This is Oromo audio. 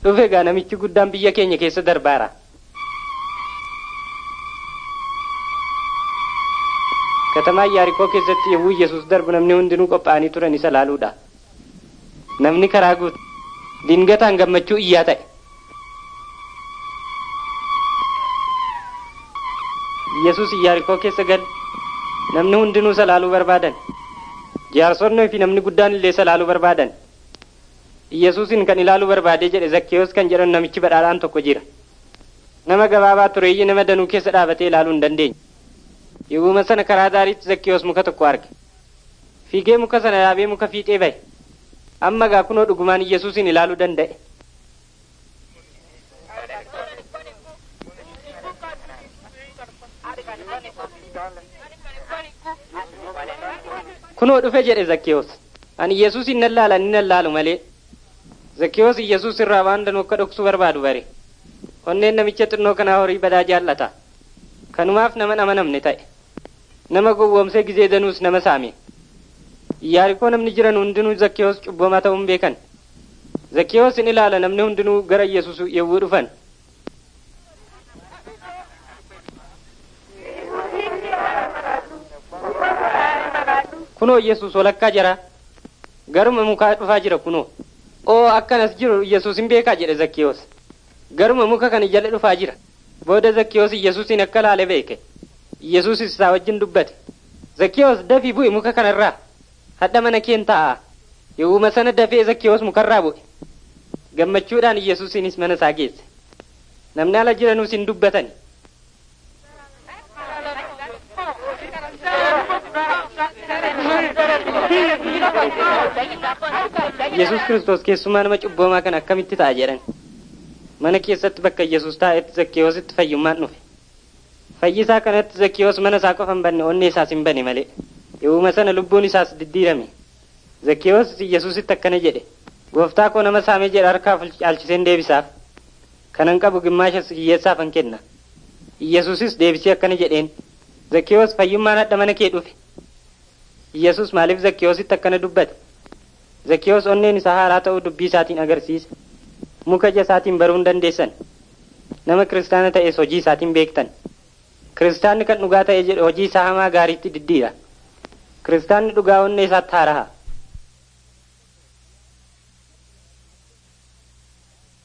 dhufe gaa namichi guddaan biyya keenya keessa darbaara. Katamaa Yaarikoo keessatti yommuu Yesuus darbu namni hundinuu qophaa'anii turan isa laaluudha. Namni karaa guutu dingataan gammachuu iyyaa ta'e. Yesuus Yaarikoo keessa gal namni hundinuu isa laaluu barbaadan. Jaarsonnii fi namni guddaan illee isa laaluu barbaadan. Yesuusin kan ilaaluu barbaadee jedhe Zakkeewos kan jedhan namichi badhaadhaan tokko jira. Nama gabaabaa tureeyyii nama danuu keessa dhaabatee ilaaluu hin dandeenye. Yeroo sana karaa daariitti Zakkeewos muka tokko arge. Fiigee muka sana yaabee muka fiixee bahe. Amma gaa kunoo dhugumaan Yesuusin ilaaluu danda'e. Kunoo dhufe jedhe Zakkeewos. Ani Yesuusin nan laala ni nan laalu malee. Zakkeewos Yesuus irraa waan danuu akka dhoksuu barbaadu bare. Onneen namicha xinnoo kanaa horii badaa jaallata. Kanumaaf nama amanamne ta'e. Nama gowwoomsee gizee danuus nama saame. Yaarikoo namni jiran hundinuu Zakkeewos cubbamaa ta'uun beekan. Zakkeewos in ilaala namni hundinuu gara Yesuus yemmuu dhufan. Kunoo Yesuus walakkaa jira. Garuma mukaa dhufaa jira kunoo. Oo akkanas jiru Yesuus hin beekaa jedhe Zakkeewos. Garuma muka kan jala dhufaa jira. Booda Zakkeewos Yesuusin akka laale beeke. Yesuus isaa wajjin dubbate. Zakkeewos dafii bu'i muka kanarraa. Hadha mana keen taa'aa. Yeroo sana dafee Zakkeewos mukarraa bu'e. Gammachuudhaan Yesuusinis mana isaa geesse. Namni ala jiranuus hin dubbatani. Yesuus Kiristoos keessumaa nama cubboomaa kan akkamitti ta'a jedhan. Mana keessatti bakka Yesuus taa'etti Zakkeewositti fayyummaan dhufe. Fayyisaa kanatti Zakkeewos mana isaa qofa hin banne onnee isaas hin banne malee. Yeroo sana lubbuun isaas diddiirame. Zakkeewos Yesuusitti akkana jedhe. Gooftaa koo nama saamee jedha harkaa caalchiseen deebisaaf. Kanan qabu gimmaasha hiyyeessaaf hin kenna. Yesuusis deebisee akkana jedheen. Zakkeewos fayyummaan hadha mana kee dhufe. Yesuus maaliif Zakkeewositti akkana dubbate? Zakkeewos onneen isaa haaraa ta'uu dubbii isaatiin agarsiisa. Muka ija isaatiin baruu hin dandeessan. Nama kiristaana ta'es hojii isaatiin beektan. Kiristaanni kan dhugaa ta'e jedhe hojii isaa hamaa gaariitti diddiira. Kiristaanni dhugaa onnee isaatti haaraha.